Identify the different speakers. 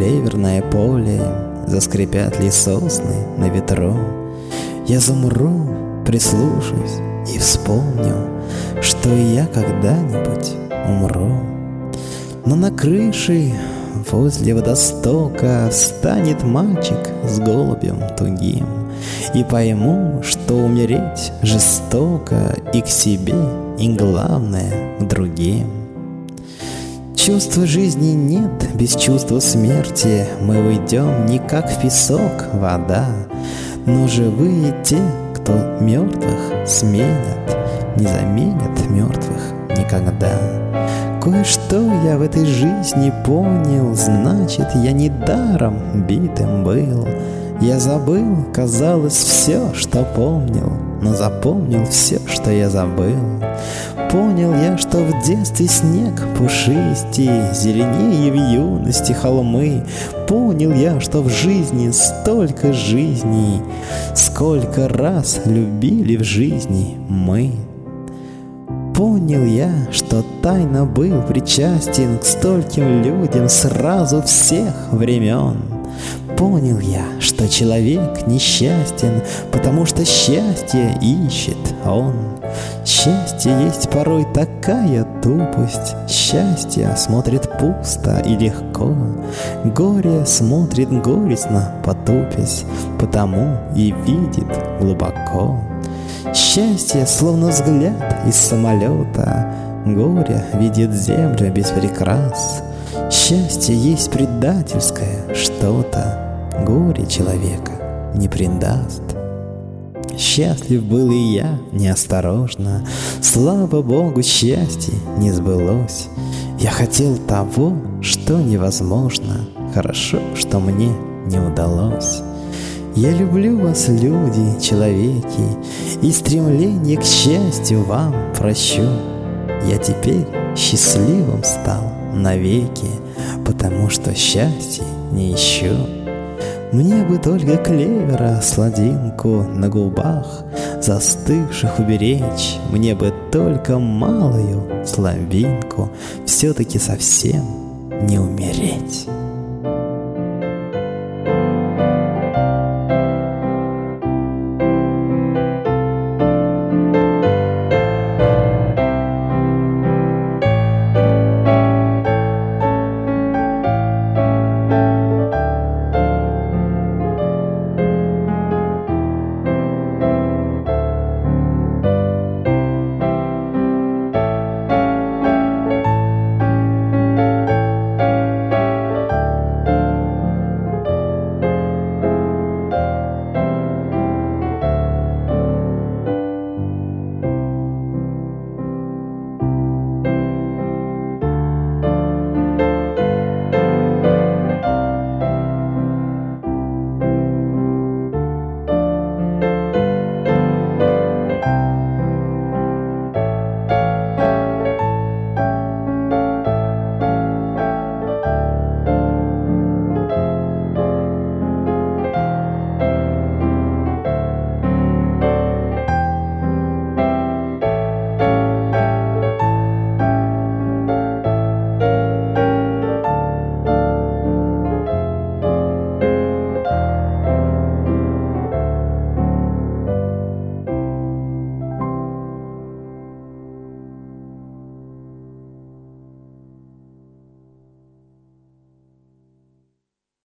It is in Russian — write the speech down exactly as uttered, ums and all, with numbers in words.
Speaker 1: клеверное поле, заскрипят ли сосны на ветру. Я замру, прислушаюсь и вспомню, что и я когда-нибудь умру. Но на крыше возле водостока встанет мальчик с голубем тугим, и пойму, что умереть жестоко и к себе, и главное к другим. Чувства жизни нет без чувства смерти, мы уйдем не как в песок вода, но живые те, кто мертвых сменят, не заменят мертвых никогда. Кое-что я в этой жизни понял, значит, я не даром битым был. Я забыл, казалось, все, что помнил, но запомнил все, что я забыл. Понял я, что в детстве снег пушистей, зеленее в юности холмы. Понял я, что в жизни столько жизней, сколько раз любили в жизни мы. Понял я, что тайно был причастен к стольким людям сразу всех времен. Понял я, что человек несчастен, потому что счастье ищет он. Счастье есть порой такая тупость, счастье смотрит пусто и легко, горе смотрит горестно, потупясь, потому и видит глубоко. Счастье словно взгляд из самолета, горе видит землю без прикрас. Счастье есть предательское что-то, горе человека не предаст. Счастлив был и я неосторожно, слава Богу, счастье не сбылось. Я хотел того, что невозможно, хорошо, что мне не удалось. Я люблю вас, люди, человеки, и стремление к счастью вам прощу. Я теперь счастливым стал навеки, потому что счастья не ищу. Мне бы только клевера сладинку на губах застывших уберечь, мне бы только малую слабинку все-таки совсем не умереть.